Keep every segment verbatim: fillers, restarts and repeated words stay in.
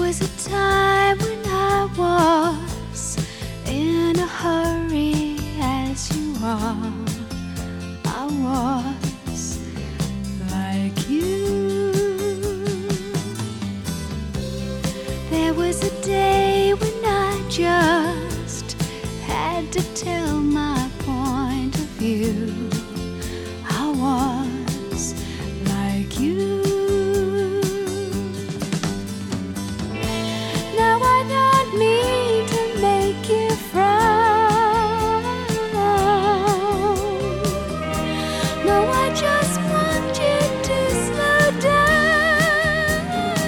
was a time when I was in a hurry, as you are. I was like you. There was a day when I just had to tell my point of view. I was like you. Now I don't mean to make you frown. No, I just want you to slow down.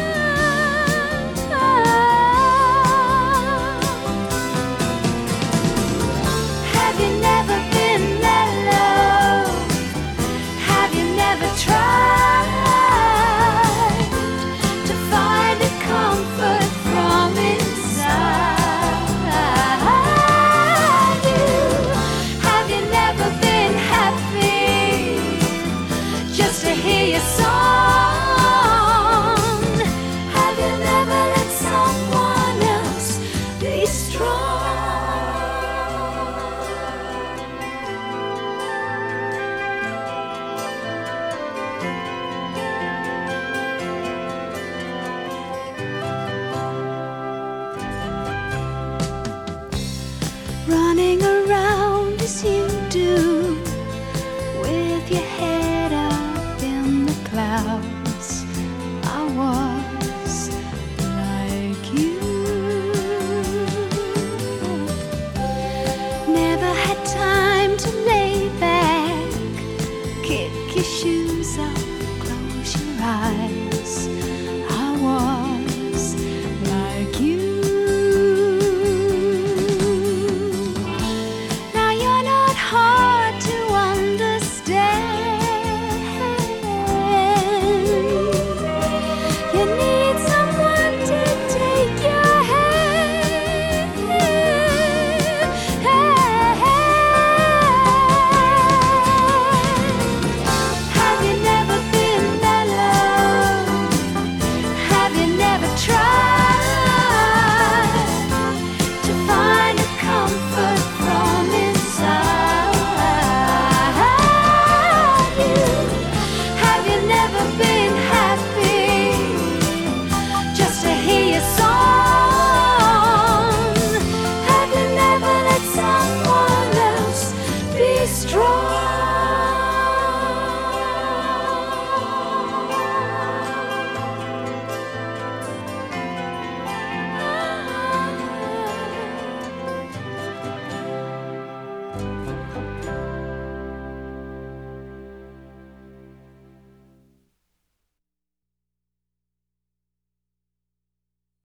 Have you never been that low? Have you never tried to find a comfort from inside you? Have you never been happy just to hear your song? Have you never let someone else be strong? Running around as you do, with your head up in the clouds. I was like you. Never had time to lay back, kick your shoes off, close your eyes.